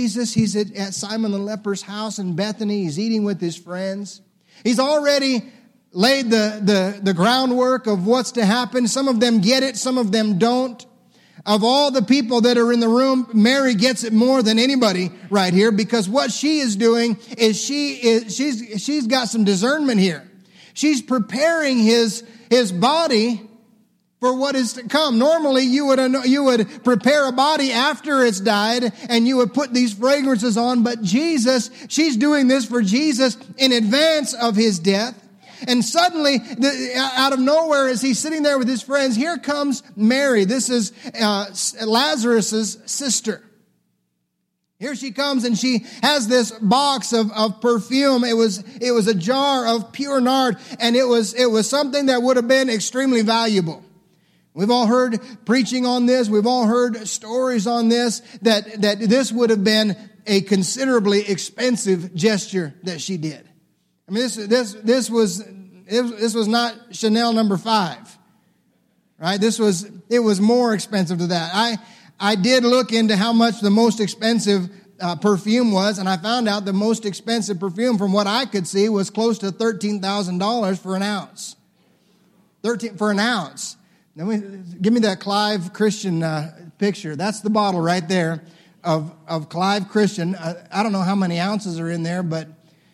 Jesus. He's at Simon the leper's house in Bethany. He's eating with his friends. He's already laid the groundwork of what's to happen. Some of them get it, some of them don't. Of all the people that are in the room, Mary gets it more than anybody right here, because what she is doing is she's got some discernment here. She's preparing his body for what is to come. Normally, you would prepare a body after it's died, and you would put these fragrances on. But Jesus, she's doing this for Jesus in advance of his death. And suddenly, out of nowhere, as he's sitting there with his friends, here comes Mary. This is Lazarus' sister. Here she comes, and she has this box of perfume. It was a jar of pure nard, and it was something that would have been extremely valuable. We've all heard preaching on this. We've all heard stories on this, that this would have been a considerably expensive gesture that she did. I mean, this was not Chanel number 5, right? It was more expensive than that. I did look into how much the most expensive perfume was, and I found out the most expensive perfume, from what I could see, was close to $13,000 for an ounce. For an ounce. Now, give me that Clive Christian picture. That's the bottle right there of Clive Christian. I don't know how many ounces are in there, but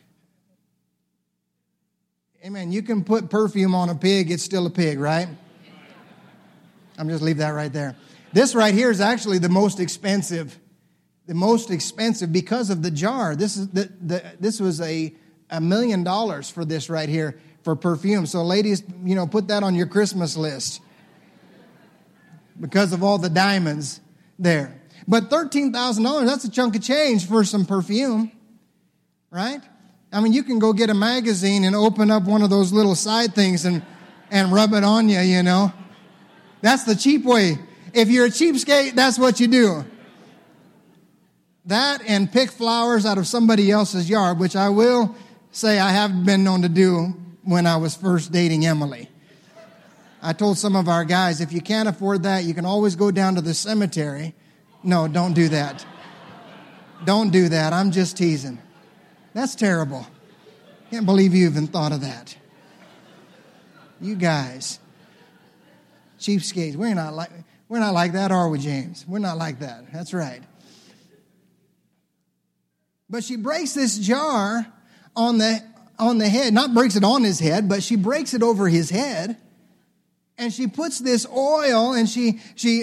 amen. You can put perfume on a pig, it's still a pig, right? I'm just leave that right there. This right here is actually the most expensive because of the jar. This was $1 million for this right here for perfume. So ladies, put that on your Christmas list because of all the diamonds there. But $13,000, that's a chunk of change for some perfume, right? I mean, you can go get a magazine and open up one of those little side things and rub it on you, That's the cheap way. If you're a cheapskate, that's what you do. That and pick flowers out of somebody else's yard, which I will say I have been known to do when I was first dating Emily. I told some of our guys, if you can't afford that, you can always go down to the cemetery. No, don't do that. Don't do that. I'm just teasing. That's terrible. Can't believe you even thought of that. You guys, cheapskates. We're not like that, are we, James? We're not like that. That's right. But she breaks this jar on the head. Not breaks it on his head, but she breaks it over his head. And she puts this oil and she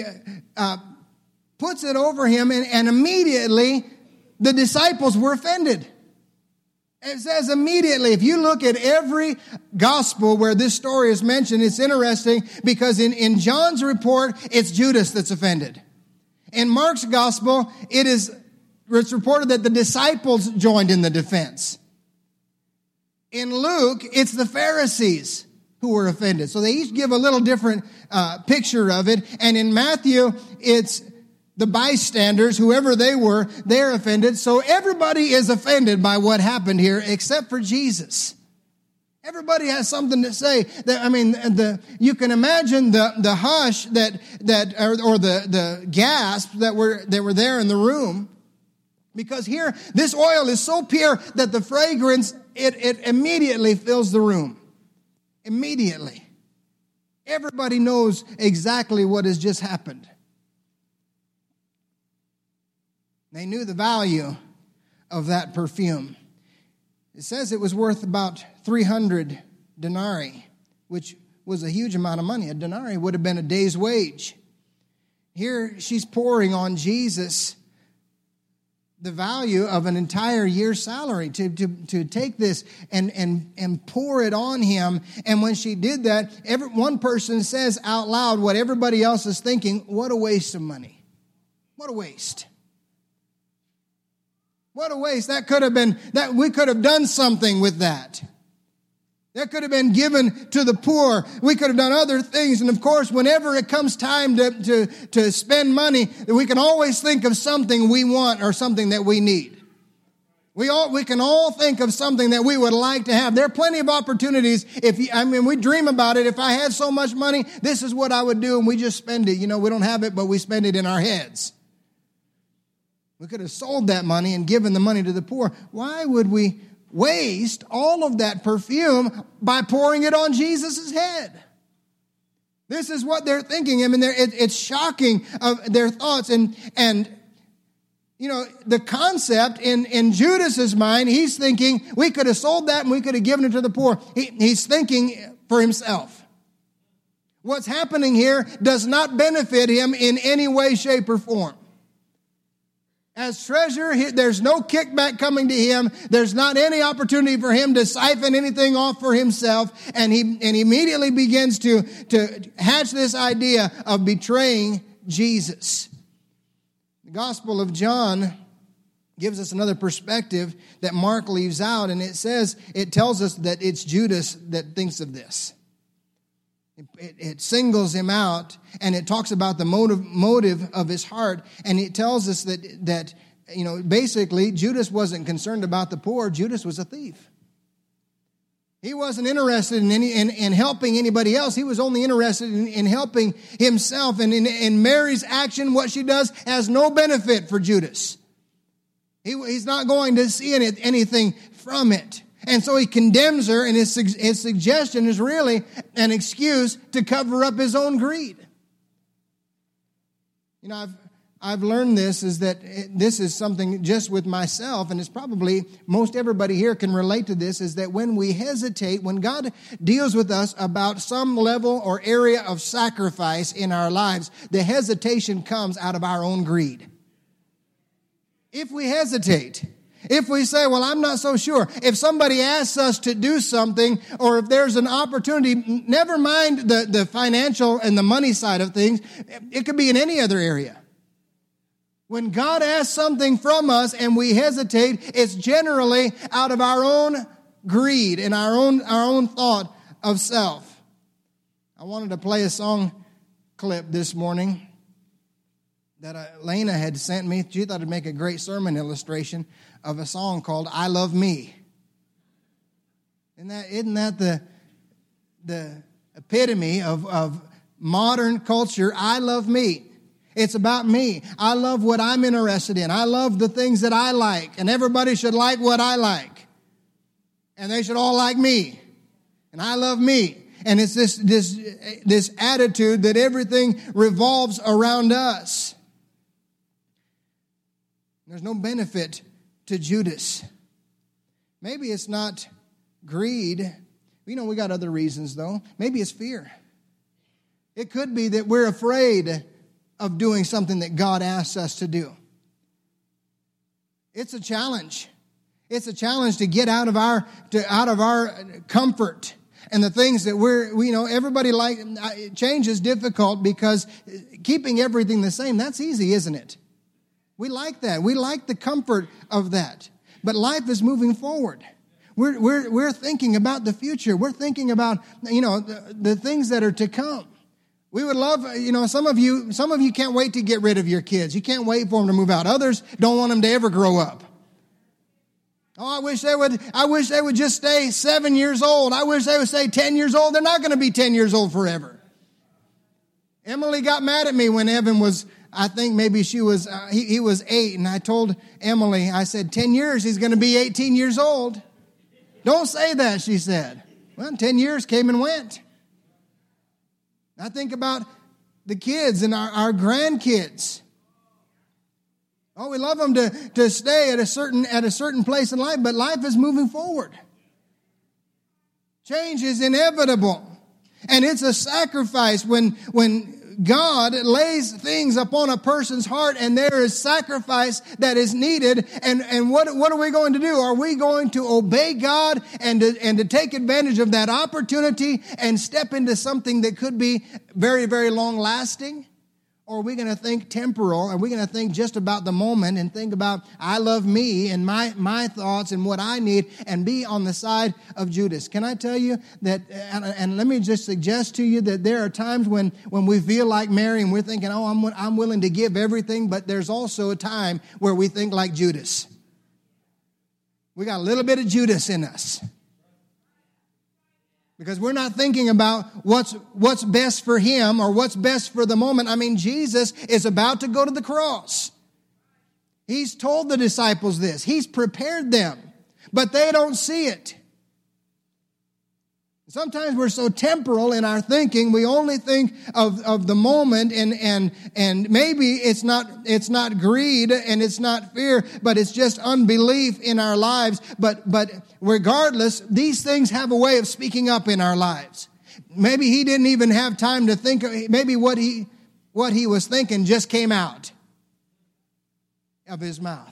puts it over him, and immediately the disciples were offended. It says immediately. If you look at every gospel where this story is mentioned, it's interesting because in John's report, it's Judas that's offended. In Mark's gospel, it's reported that the disciples joined in the defense. In Luke, it's the Pharisees who were offended. So they each give a little different picture of it. And in Matthew, it's the bystanders, whoever they were, they're offended. So everybody is offended by what happened here except for Jesus. Everybody has something to say. You can imagine the hush or the gasp that were there in the room. Because here, this oil is so pure that the fragrance, it immediately fills the room. Immediately. Everybody knows exactly what has just happened. They knew the value of that perfume. It says it was worth about 300 denarii, which was a huge amount of money. A denarii would have been a day's wage. Here she's pouring on Jesus the value of an entire year's salary to take this and pour it on him. And when she did that, one person says out loud what everybody else is thinking: what a waste of money. What a waste. What a waste. That could have been, that we could have done something with that. That could have been given to the poor. We could have done other things. And of course, whenever it comes time to spend money, we can always think of something we want or something that we need. We can all think of something that we would like to have. There are plenty of opportunities. We dream about it. If I had so much money, this is what I would do. And we just spend it. We don't have it, but we spend it in our heads. We could have sold that money and given the money to the poor. Why would we waste all of that perfume by pouring it on Jesus' head? This is what they're thinking. I mean, it's shocking of their thoughts. And the concept in Judas's mind, he's thinking, we could have sold that and we could have given it to the poor. He's thinking for himself. What's happening here does not benefit him in any way, shape, or form. As treasurer, there's no kickback coming to him. There's not any opportunity for him to siphon anything off for himself. And he immediately begins to hatch this idea of betraying Jesus. The Gospel of John gives us another perspective that Mark leaves out. And it tells us that it's Judas that thinks of this. It singles him out, and it talks about the motive of his heart, and it tells us that basically Judas wasn't concerned about the poor. Judas was a thief. He wasn't interested in helping anybody else. He was only interested in helping himself. And in Mary's action, what she does has no benefit for Judas. He's not going to see anything from it. And so he condemns her, and his suggestion is really an excuse to cover up his own greed. I've learned this is something just with myself, and it's probably most everybody here can relate to this, is that when we hesitate, when God deals with us about some level or area of sacrifice in our lives, the hesitation comes out of our own greed. If we hesitate, if we say, well, I'm not so sure. If somebody asks us to do something, or if there's an opportunity, never mind the financial and the money side of things, it could be in any other area. When God asks something from us and we hesitate, it's generally out of our own greed and our own thought of self. I wanted to play a song clip this morning that Lena had sent me. She thought it'd make a great sermon illustration of a song called I Love Me. Isn't that the epitome of modern culture? I love me. It's about me. I love what I'm interested in. I love the things that I like. And everybody should like what I like. And they should all like me. And I love me. And it's this attitude that everything revolves around us. There's no benefit to Judas. Maybe it's not greed. We got other reasons, though. Maybe it's fear. It could be that we're afraid of doing something that God asks us to do. It's a challenge. It's a challenge to get out of our comfort and the things that everybody change is difficult because keeping everything the same, that's easy, isn't it? We like that. We like the comfort of that. But life is moving forward. We're thinking about the future. We're thinking about, the things that are to come. We would love, some of you can't wait to get rid of your kids. You can't wait for them to move out. Others don't want them to ever grow up. Oh, I wish they would just stay 7 years old. I wish they would stay 10 years old. They're not going to be 10 years old forever. Emily got mad at me when Evan was, I think maybe he was 8. And I told Emily, I said, 10 years, he's going to be 18 years old. Don't say that, she said. Well, 10 years came and went. I think about the kids and our grandkids. Oh, we love them to stay at a certain place in life, but life is moving forward. Change is inevitable. And it's a sacrifice when God lays things upon a person's heart and there is sacrifice that is needed. And what are we going to do? Are we going to obey God and to take advantage of that opportunity and step into something that could be very, very long lasting? Or are we going to think temporal? Are we going to think just about the moment and think about I love me and my thoughts and what I need and be on the side of Judas? Can I tell you that, and let me just suggest to you that there are times when we feel like Mary and we're thinking, oh, I'm willing to give everything, but there's also a time where we think like Judas. We got a little bit of Judas in us. Because we're not thinking about what's best for him or what's best for the moment. I mean, Jesus is about to go to the cross. He's told the disciples this. He's prepared them, but they don't see it. Sometimes we're so temporal in our thinking, we only think of the moment, and maybe it's not greed and it's not fear, but it's just unbelief in our lives. But regardless, these things have a way of speaking up in our lives. Maybe he didn't even have time to think. Maybe what he was thinking just came out of his mouth.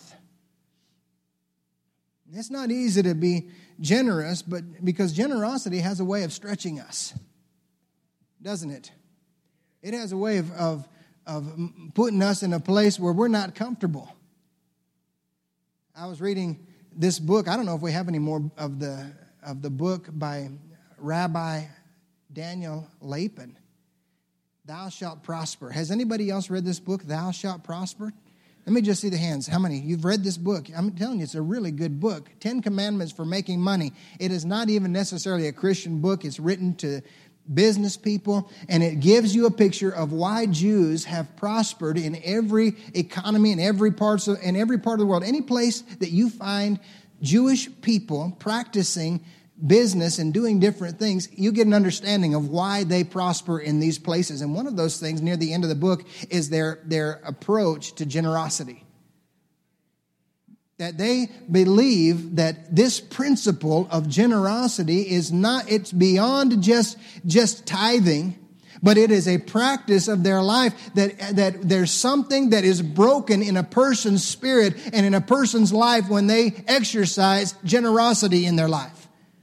It's not easy to be generous, but because generosity has a way of stretching us, doesn't it? It has a way of putting us in a place where we're not comfortable. I was reading this book. I don't know if we have any more of the book by Rabbi Daniel Lapin, Thou Shalt Prosper. Has anybody else read this book, Thou Shalt Prosper? Let me just see the hands. How many? You've read this book. I'm telling you, it's a really good book. 10 Commandments for Making Money. It is not even necessarily a Christian book. It's written to business people, and it gives you a picture of why Jews have prospered in every economy, in every part of the world. Any place that you find Jewish people practicing business and doing different things, you get an understanding of why they prosper in these places. And one of those things near the end of the book is their approach to generosity. That they believe that this principle of generosity is not, it's beyond just tithing, but it is a practice of their life, that there's something that is broken in a person's spirit and in a person's life when they exercise generosity in their life.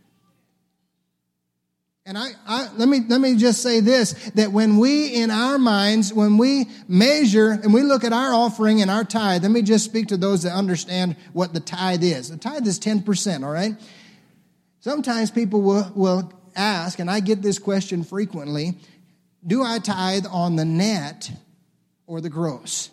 And let me just say this, that when we, in our minds, when we measure and we look at our offering and our tithe, let me just speak to those that understand what the tithe is. The tithe is 10%, all right? Sometimes people will ask, and I get this question frequently, do I tithe on the net or the gross?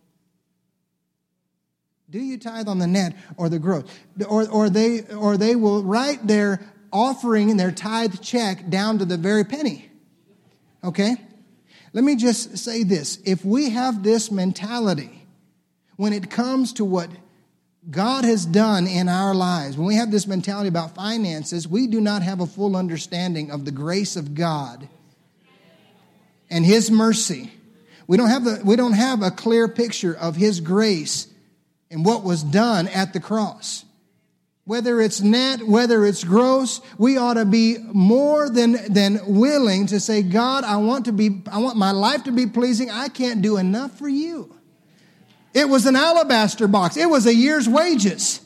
Do you tithe on the net or the gross? Or they will write their offering their tithe check down to the very penny. Okay? Let me just say this. If we have this mentality when it comes to what God has done in our lives, when we have this mentality about finances, we do not have a full understanding of the grace of God and His mercy. We don't have a clear picture of His grace and what was done at the cross. Whether it's net, whether it's gross, we ought to be more than willing to say, God, I want my life to be pleasing. I can't do enough for you. It was an alabaster box. It was a year's wages.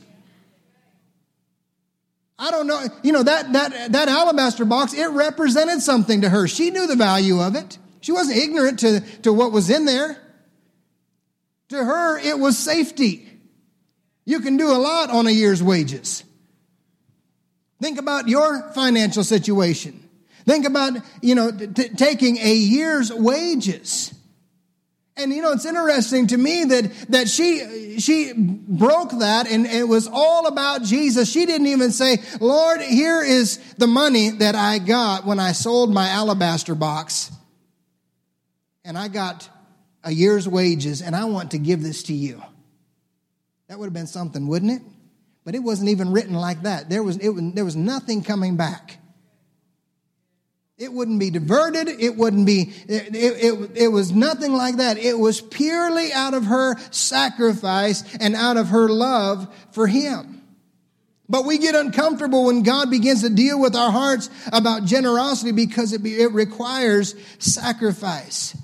I don't know. You know, that alabaster box, it represented something to her. She knew the value of it. She wasn't ignorant to what was in there. To her, it was safety. You can do a lot on a year's wages. Think about your financial situation. Think about, taking a year's wages. And, it's interesting to me that she broke that and it was all about Jesus. She didn't even say, Lord, here is the money that I got when I sold my alabaster box. And I got a year's wages and I want to give this to you. That would have been something, wouldn't it? But it wasn't even written like that. There was nothing coming back. It wouldn't be diverted. It wouldn't be. It was nothing like that. It was purely out of her sacrifice and out of her love for Him. But we get uncomfortable when God begins to deal with our hearts about generosity because it requires sacrifice.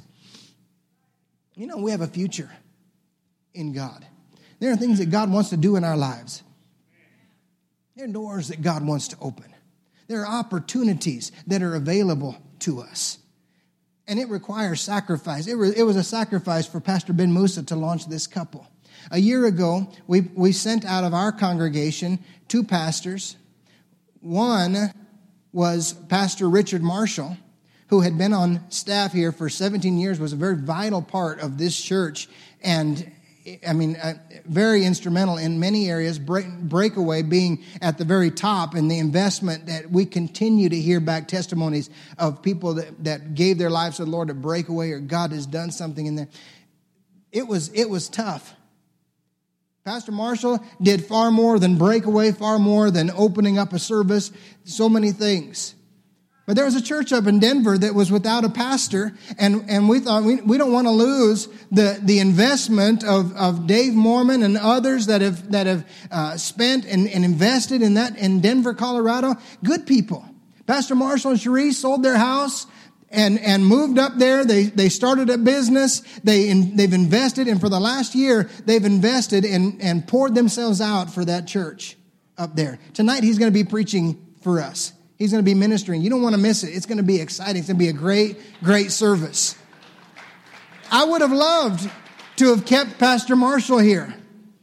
We have a future in God. There are things that God wants to do in our lives. There are doors that God wants to open. There are opportunities that are available to us. And it requires sacrifice. It was a sacrifice for Pastor Ben Musa to launch this couple. A year ago, we sent out of our congregation 2 pastors. One was Pastor Richard Marshall, who had been on staff here for 17 years, was a very vital part of this church, and very instrumental in many areas, Breakaway being at the very top, and the investment that we continue to hear back testimonies of people that gave their lives to the Lord at Breakaway, or God has done something in there. It was tough. Pastor Marshall did far more than breakaway, far more than opening up a service, so many things. But there was a church up in Denver that was without a pastor, and we thought we don't want to lose the investment of Dave Mormon and others that have spent and invested in that in Denver, Colorado. Good people. Pastor Marshall and Cherie sold their house and moved up there. They started a business. They've invested, and for the last year they've invested and poured themselves out for that church up there. Tonight he's going to be preaching for us. He's going to be ministering. You don't want to miss it. It's going to be exciting. It's going to be a great, great service. I would have loved to have kept Pastor Marshall here.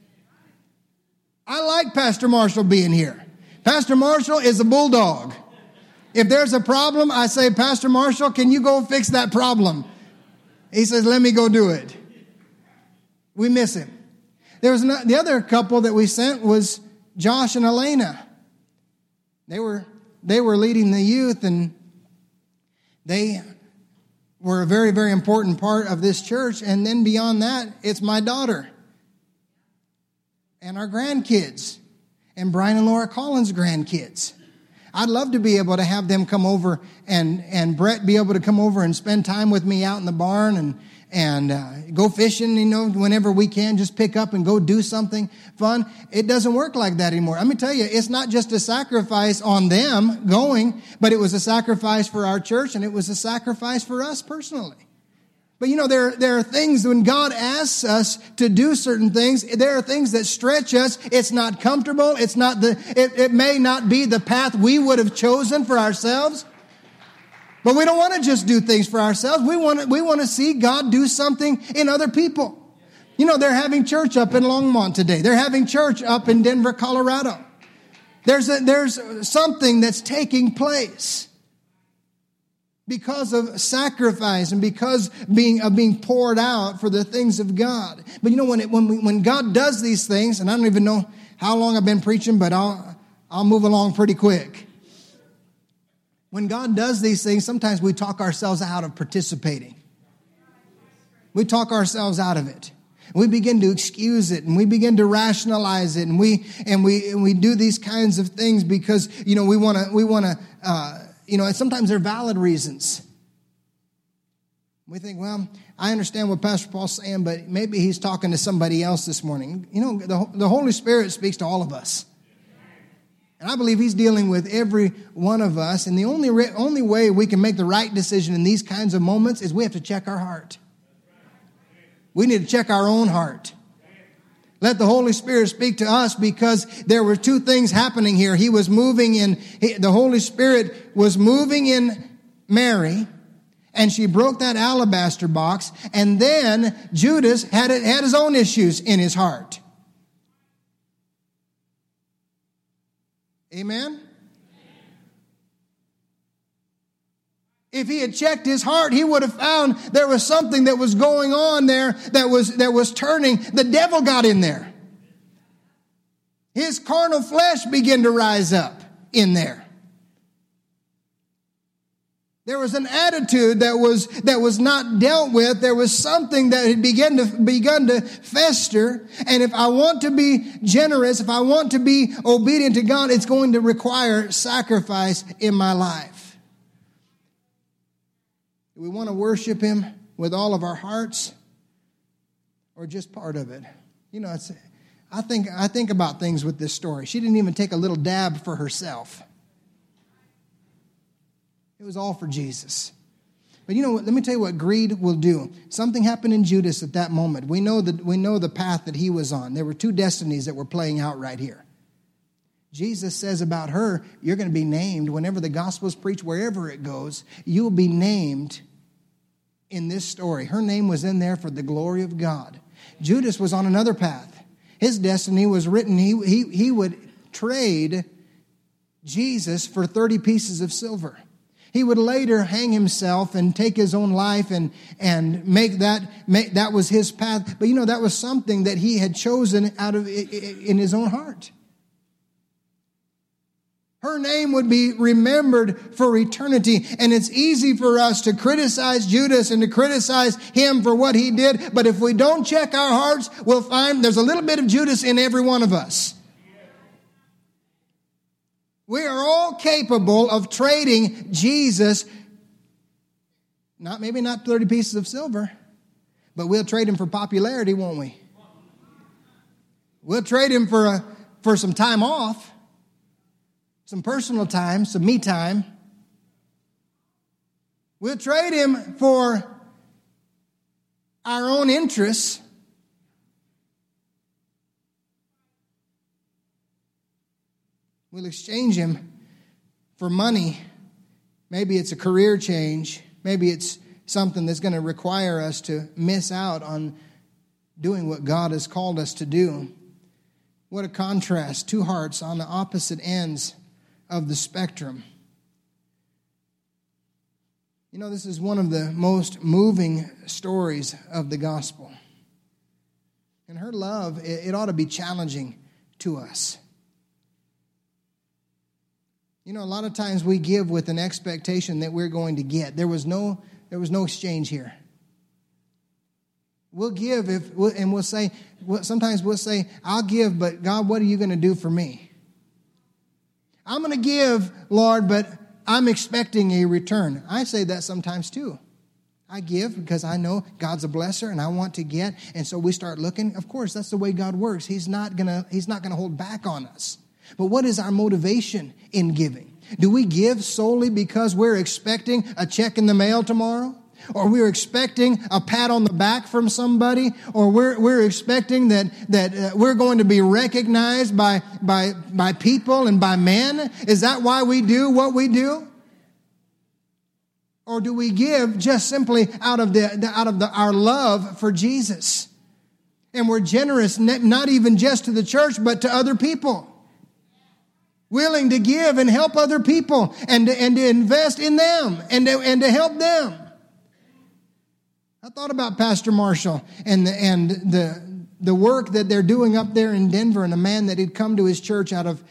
I like Pastor Marshall being here. Pastor Marshall is a bulldog. If there's a problem, I say, Pastor Marshall, can you go fix that problem? He says, let me go do it. We miss him. The other couple that we sent was Josh and Elena. They were leading the youth, and they were a very, very important part of this church. And then beyond that, it's my daughter and our grandkids and Brian and Laura Collins' grandkids. I'd love to be able to have them come over and Brett be able to come over and spend time with me out in the barn and go fishing, whenever we can, just pick up and go do something fun. It doesn't work like that anymore. Let me tell you, it's not just a sacrifice on them going, but it was a sacrifice for our church, and it was a sacrifice for us personally. But there are things when God asks us to do certain things, there are things that stretch us. It's not comfortable. It may not be the path we would have chosen for ourselves. But we don't want to just do things for ourselves. We want to see God do something in other people. They're having church up in Longmont today. They're having church up in Denver, Colorado. There's something that's taking place because of sacrifice and because of being poured out for the things of God. But when God does these things, and I don't even know how long I've been preaching, but I'll move along pretty quick. When God does these things, sometimes we talk ourselves out of participating. We talk ourselves out of it. We begin to excuse it, and we begin to rationalize it, and we do these kinds of things because we want to. Sometimes they're valid reasons. We think, well, I understand what Pastor Paul's saying, but maybe he's talking to somebody else this morning. The Holy Spirit speaks to all of us. And I believe he's dealing with every one of us. And the only way we can make the right decision in these kinds of moments is we have to check our heart. We need to check our own heart. Let the Holy Spirit speak to us, because there were two things happening here. The Holy Spirit was moving in Mary, and she broke that alabaster box. And then Judas had his own issues in his heart. Amen? If he had checked his heart, he would have found there was something that was going on there that was turning. The devil got in there. His carnal flesh began to rise up in there. There was an attitude that was not dealt with. There was something that had begun to fester. And if I want to be generous, if I want to be obedient to God, it's going to require sacrifice in my life. Do we want to worship him with all of our hearts, or just part of it? I think about things with this story. She didn't even take a little dab for herself. It was all for Jesus. But let me tell you what greed will do. Something happened in Judas at that moment. We know the path that he was on. There were two destinies that were playing out right here. Jesus says about her, you're going to be named whenever the gospel is preached, wherever it goes, you'll be named in this story. Her name was in there for the glory of God. Judas was on another path. His destiny was written. He would trade Jesus for 30 pieces of silver. He would later hang himself and take his own life and make that was his path. But that was something that he had chosen out of in his own heart. Her name would be remembered for eternity. And it's easy for us to criticize Judas and to criticize him for what he did. But if we don't check our hearts, we'll find there's a little bit of Judas in every one of us. We are all capable of trading Jesus, maybe not 30 pieces of silver, but we'll trade him for popularity, won't we? We'll trade him for some time off. Some personal time, some me time. We'll trade him for our own interests. We'll exchange him for money. Maybe it's a career change. Maybe it's something that's going to require us to miss out on doing what God has called us to do. What a contrast. Two hearts on the opposite ends of the spectrum. You know, this is one of the most moving stories of the gospel. And her love, it ought to be challenging to us. You know, a lot of times we give with an expectation that we're going to get. There was no exchange here. We'll give and we'll say, sometimes we'll say, I'll give, but God, what are you going to do for me? I'm going to give, Lord, but I'm expecting a return. I say that sometimes too. I give because I know God's a blesser and I want to get. And so we start looking. Of course, that's the way God works. He's not going to hold back on us. But what is our motivation in giving? Do we give solely because we're expecting a check in the mail tomorrow? Or we're expecting a pat on the back from somebody, or we're expecting that we're going to be recognized by people and by men? Is that why we do what we do? Or do we give just simply out of our love for Jesus? And we're generous, not even just to the church, but to other people. Willing to give and help other people and to invest in them and to help them. I thought about Pastor Marshall and the work that they're doing up there in Denver, and a man that had come to his church out of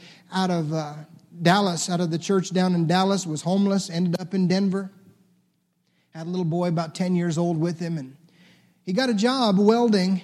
Dallas, out of the church down in Dallas, was homeless, ended up in Denver. Had a little boy about 10 years old with him, and he got a job welding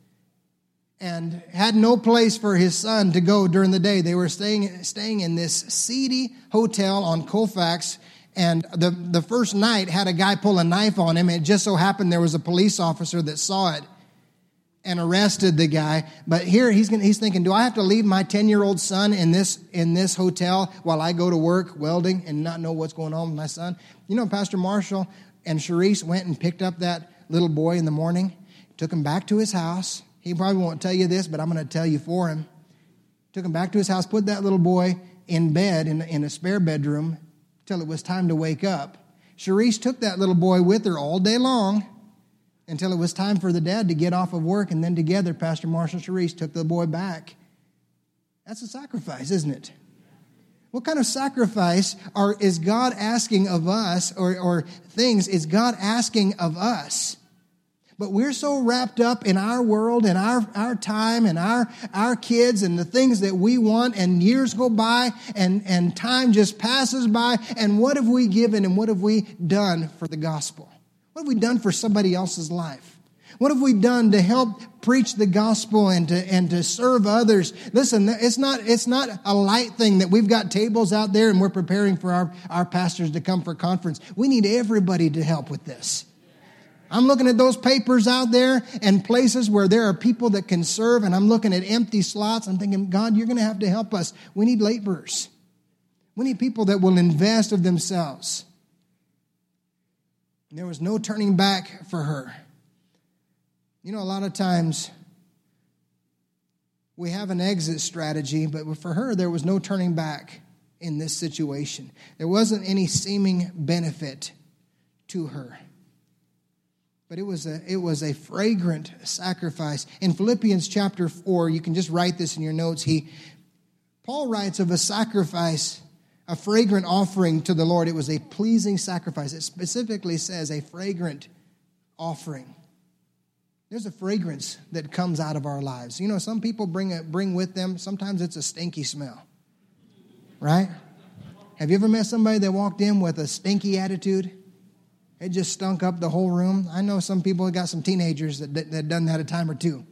and had no place for his son to go during the day. They were staying in this seedy hotel on Colfax. And the first night had a guy pull a knife on him. It just so happened there was a police officer that saw it and arrested the guy. But here he's thinking, do I have to leave my 10-year-old son in this hotel while I go to work welding and not know what's going on with my son? You know, Pastor Marshall and Sharice went and picked up that little boy in the morning, took him back to his house. He probably won't tell you this, but I'm going to tell you for him. Took him back to his house, put that little boy in bed in a spare bedroom till it was time to wake up. Sharice took that little boy with her all day long until it was time for the dad to get off of work, and then together, Pastor Marshall and Sharice took the boy back. That's a sacrifice, isn't it? What kind of sacrifice is God asking of us, or things is God asking of us? But we're so wrapped up in our world and our time and our kids and the things that we want, and years go by and time just passes by. And what have we given and what have we done for the gospel? What have we done for somebody else's life? What have we done to help preach the gospel and to serve others? Listen, it's not a light thing that we've got tables out there and we're preparing for our pastors to come for conference. We need everybody to help with this. I'm looking at those papers out there and places where there are people that can serve, and I'm looking at empty slots. I'm thinking, God, you're going to have to help us. We need laborers. We need people that will invest of themselves. And there was no turning back for her. You know, a lot of times we have an exit strategy, but for her, there was no turning back in this situation. There wasn't any seeming benefit to her. But it was a fragrant sacrifice. In Philippians chapter 4, you can just write this in your notes. Paul writes of a sacrifice, a fragrant offering to the Lord. It was a pleasing sacrifice. It specifically says a fragrant offering. There's a fragrance that comes out of our lives. You know, some people bring with them, sometimes it's a stinky smell, right? Have you ever met somebody that walked in with a stinky attitude? It just stunk up the whole room. I know some people got some teenagers that done that a time or two.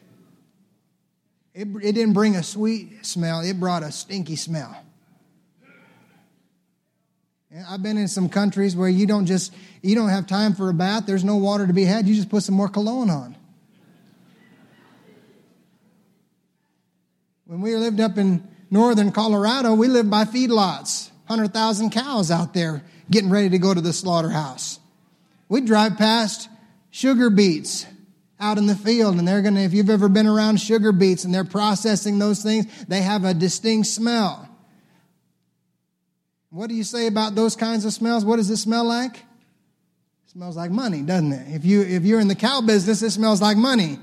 It didn't bring a sweet smell. It brought a stinky smell. I've been in some countries where you don't have time for a bath. There's no water to be had. You just put some more cologne on. When we lived up in northern Colorado, we lived by feedlots. 100,000 cows out there getting ready to go to the slaughterhouse. We'd drive past sugar beets out in the field, and if you've ever been around sugar beets and they're processing those things, they have a distinct smell. What do you say about those kinds of smells? What does it smell like? It smells like money, doesn't it? If you're in the cow business, it smells like money.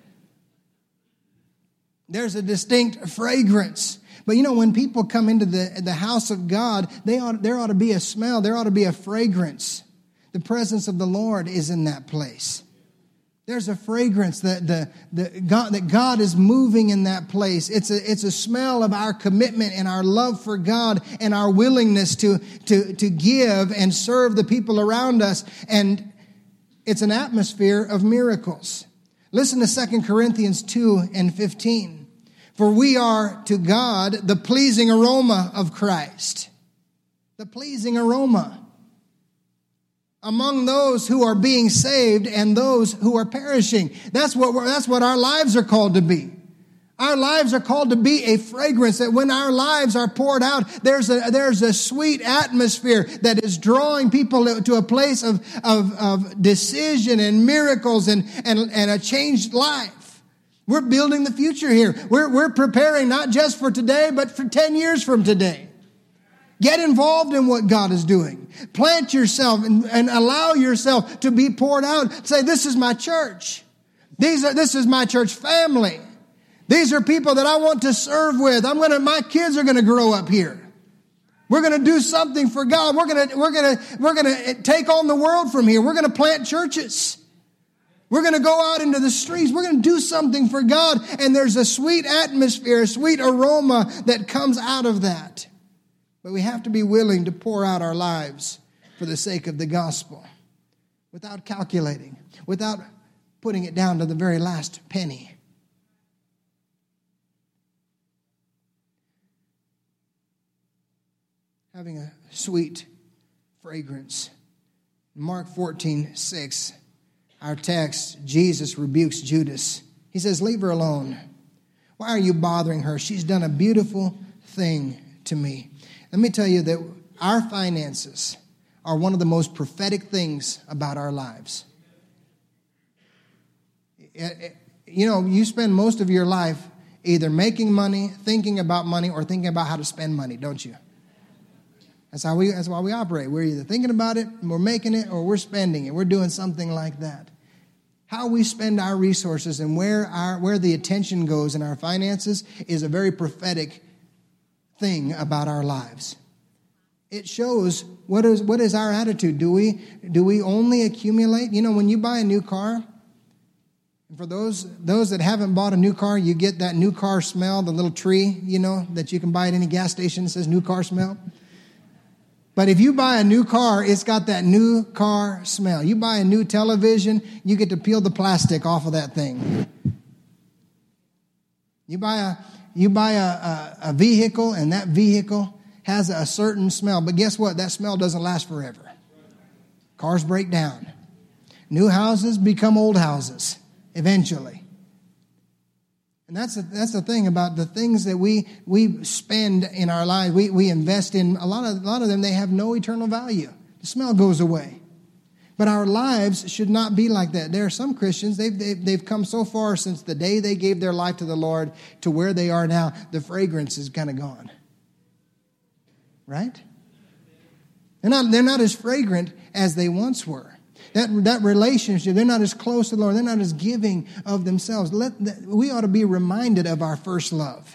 There's a distinct fragrance. But when people come into the house of God, there ought to be a smell. There ought to be a fragrance. The presence of the Lord is in that place. There's a fragrance that God is moving in that place. It's a smell of our commitment and our love for God and our willingness to give and serve the people around us. And it's an atmosphere of miracles. Listen to 2 Corinthians 2:15. For we are to God the pleasing aroma of Christ. The pleasing aroma among those who are being saved and those who are perishing. That's what our lives are called to be. Our lives are called to be a fragrance, that when our lives are poured out, there's a sweet atmosphere that is drawing people to a place of decision and miracles and a changed life. We're building the future here. We're preparing not just for today, but for 10 years from today. Get involved in what God is doing. Plant yourself and allow yourself to be poured out. Say, this is my church. This is my church family. These are people that I want to serve with. My kids are going to grow up here. We're going to do something for God. We're going to take on the world from here. We're going to plant churches. We're going to go out into the streets. We're going to do something for God. And there's a sweet atmosphere, a sweet aroma that comes out of that. But we have to be willing to pour out our lives for the sake of the gospel without calculating, without putting it down to the very last penny. Having a sweet fragrance. Mark 14:6, our text, Jesus rebukes Judas. He says, leave her alone. Why are you bothering her? She's done a beautiful thing to me. Let me tell you that our finances are one of the most prophetic things about our lives. You spend most of your life either making money, thinking about money, or thinking about how to spend money, don't you? That's why we operate. We're either thinking about it, and we're making it, or we're spending it. We're doing something like that. How we spend our resources and where the attention goes in our finances is a very prophetic thing about our lives. It shows what is our attitude. Do we only accumulate? When you buy a new car, and for those that haven't bought a new car, you get that new car smell, the little tree, that you can buy at any gas station that says new car smell. But if you buy a new car, it's got that new car smell. You buy a new television, you get to peel the plastic off of that thing. You buy a vehicle, and that vehicle has a certain smell. But guess what? That smell doesn't last forever. Cars break down. New houses become old houses eventually. And that's the thing about the things that we spend in our lives. We invest in a lot of them. They have no eternal value. The smell goes away. But our lives should not be like that. There are some Christians, they've come so far since the day they gave their life to the Lord to where they are now. The fragrance is kind of gone. Right? They're not as fragrant as they once were. That relationship, they're not as close to the Lord. They're not as giving of themselves. We ought to be reminded of our first love.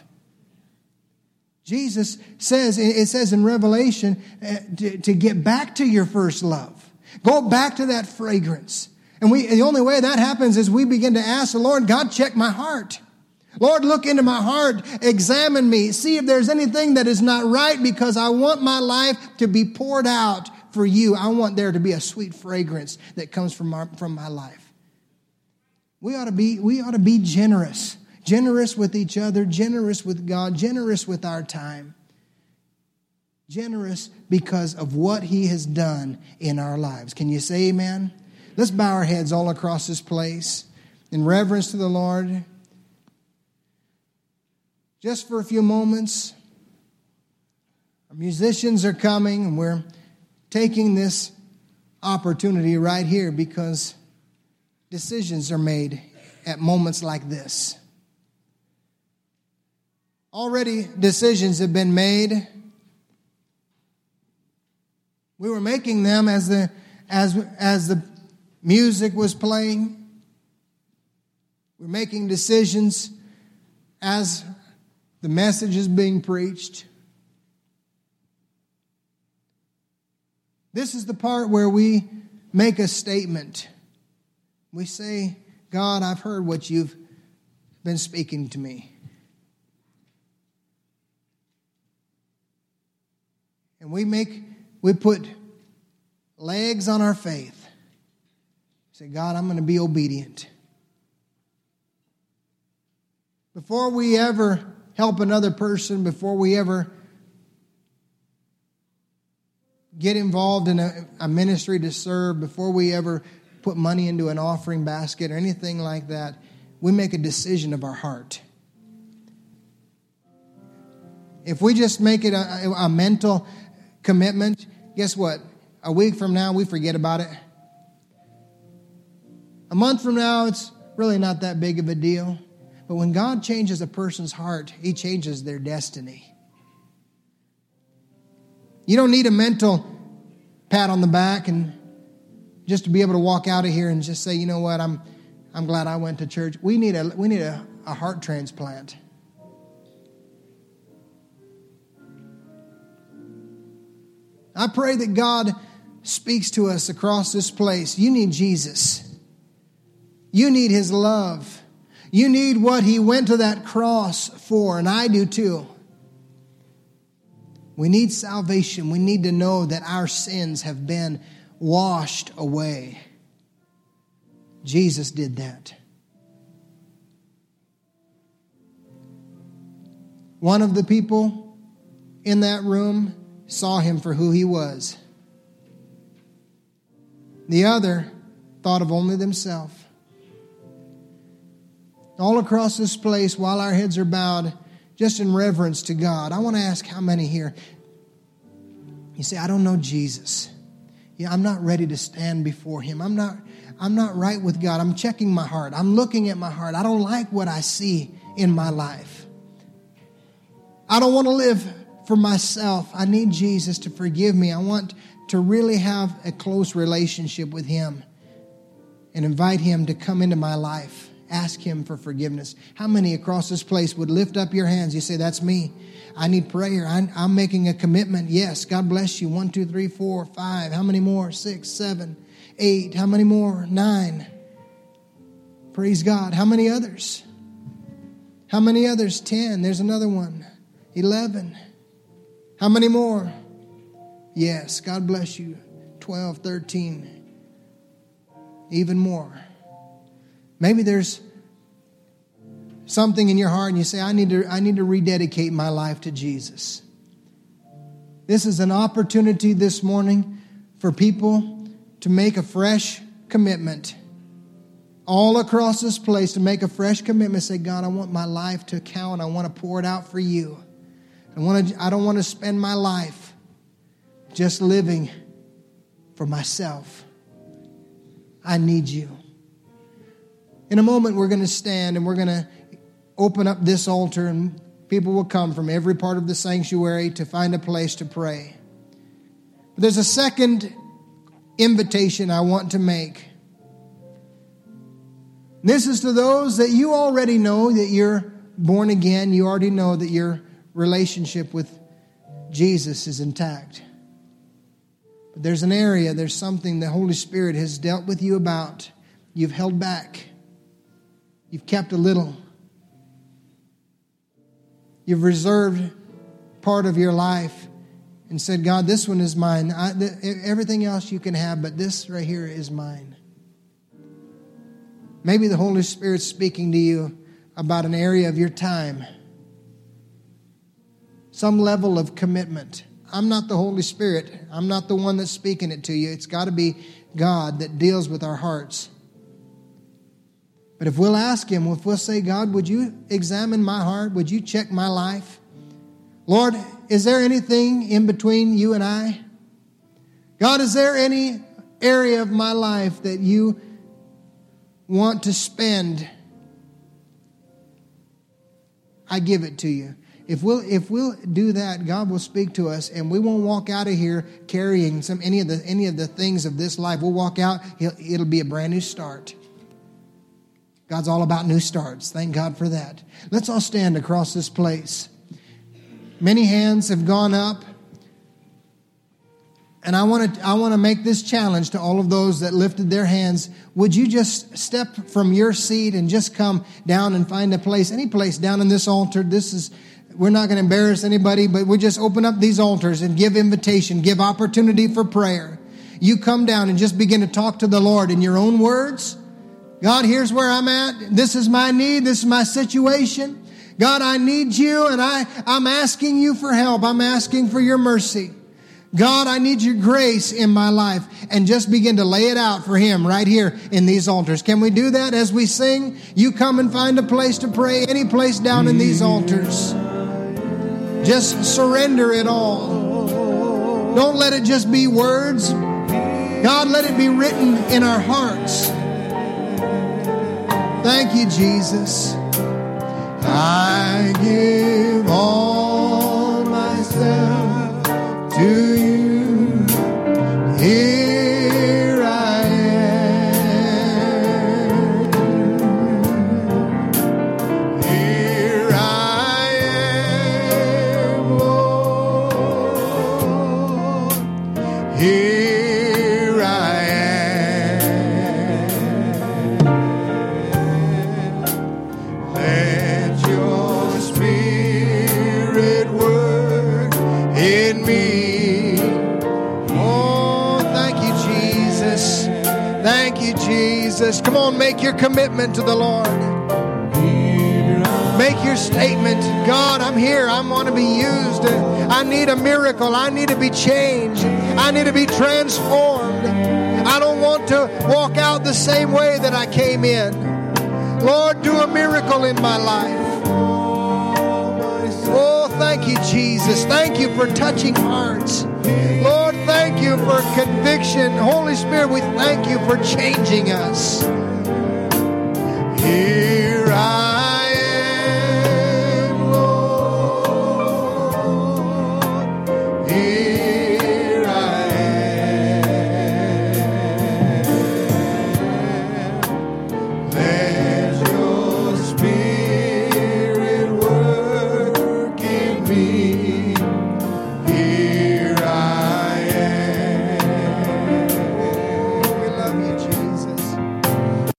Jesus says, it says in Revelation, to get back to your first love. Go back to that fragrance. And the only way that happens is we begin to ask the Lord, God, check my heart. Lord, look into my heart, examine me, see if there's anything that is not right, because I want my life to be poured out for you. I want there to be a sweet fragrance that comes from my life. We ought to be generous. Generous with each other, generous with God, generous with our time. Generous because of what He has done in our lives. Can you say amen? Let's bow our heads all across this place in reverence to the Lord. Just for a few moments, our musicians are coming, and we're taking this opportunity right here because decisions are made at moments like this. Already decisions have been made. We were making them as the music was playing. We're making decisions as the message is being preached. This is the part where we make a statement. We say, God, I've heard what you've been speaking to me. And we put legs on our faith. Say, God, I'm going to be obedient. Before we ever help another person, before we ever get involved in a ministry to serve, before we ever put money into an offering basket or anything like that, we make a decision of our heart. If we just make it a mental commitment, guess what? A week from now, we forget about it. A month from now, it's really not that big of a deal. But when God changes a person's heart, He changes their destiny. You don't need a mental pat on the back and just to be able to walk out of here and just say, you know what, I'm glad I went to church. We need a heart transplant. I pray that God speaks to us across this place. You need Jesus. You need His love. You need what He went to that cross for, and I do too. We need salvation. We need to know that our sins have been washed away. Jesus did that. One of the people in that room saw Him for who He was. The other thought of only themselves. All across this place, while our heads are bowed, just in reverence to God, I want to ask how many here, you say, I don't know Jesus. Yeah, I'm not ready to stand before Him. I'm not right with God. I'm checking my heart. I'm looking at my heart. I don't like what I see in my life. I don't want to live for myself. I need Jesus to forgive me. I want to really have a close relationship with Him and invite Him to come into my life. Ask Him for forgiveness. How many across this place would lift up your hands? You say, that's me. I need prayer. I'm making a commitment. Yes, God bless you. 1, 2, 3, 4, 5. How many more? 6, 7, 8. How many more? 9. Praise God. How many others? How many others? 10. There's another one. 11. How many more? Yes, God bless you. 12, 13. Even more. Maybe there's something in your heart and you say, I need to rededicate my life to Jesus. This is an opportunity this morning for people to make a fresh commitment. All across this place to make a fresh commitment. Say, God, I want my life to count. I want to pour it out for you. I don't want to spend my life just living for myself. I need you. In a moment, we're going to stand and we're going to open up this altar, and people will come from every part of the sanctuary to find a place to pray. But there's a second invitation I want to make. This is to those that you already know that you're born again. You already know that your relationship with Jesus is intact. But there's an area, there's something the Holy Spirit has dealt with you about. You've held back. You've kept a little. You've reserved part of your life and said, God, this one is mine. Everything else you can have, but this right here is mine. Maybe the Holy Spirit's speaking to you about an area of your time. Some level of commitment. I'm not the Holy Spirit. I'm not the one that's speaking it to you. It's got to be God that deals with our hearts. But if we'll ask Him, if we'll say, God, would you examine my heart? Would you check my life? Lord, is there anything in between you and I? God, is there any area of my life that you want to spend? I give it to you. If we'll do that, God will speak to us, and we won't walk out of here carrying any of the things of this life. We'll walk out. It'll be a brand new start. God's all about new starts. Thank God for that. Let's all stand across this place. Many hands have gone up, and I want to make this challenge to all of those that lifted their hands. Would you just step from your seat and just come down and find a place, any place down in this altar? We're not going to embarrass anybody, but we just open up these altars and give invitation, give opportunity for prayer. You come down and just begin to talk to the Lord in your own words. God, here's where I'm at. This is my need. This is my situation. God, I need you, and I'm asking you for help. I'm asking for your mercy. God, I need your grace in my life. And just begin to lay it out for Him right here in these altars. Can we do that as we sing? You come and find a place to pray, any place down in these altars. Just surrender it all. Don't let it just be words. God, let it be written in our hearts. Thank you, Jesus. I give all myself to you. Here I am. Here I am, Lord. Here I am. Let your Spirit work in me. Oh, thank you, Jesus. Thank you, Jesus. Come on, make your commitment to the Lord. Make your statement. God, I'm here. I want to be used. I need a miracle. I need to be changed. I need to be transformed. I don't want to walk out the same way that I came in. Lord, do a miracle in my life. Oh, thank you, Jesus. Thank you for touching hearts. Lord, thank you for conviction. Holy Spirit, we thank you for changing us. Here I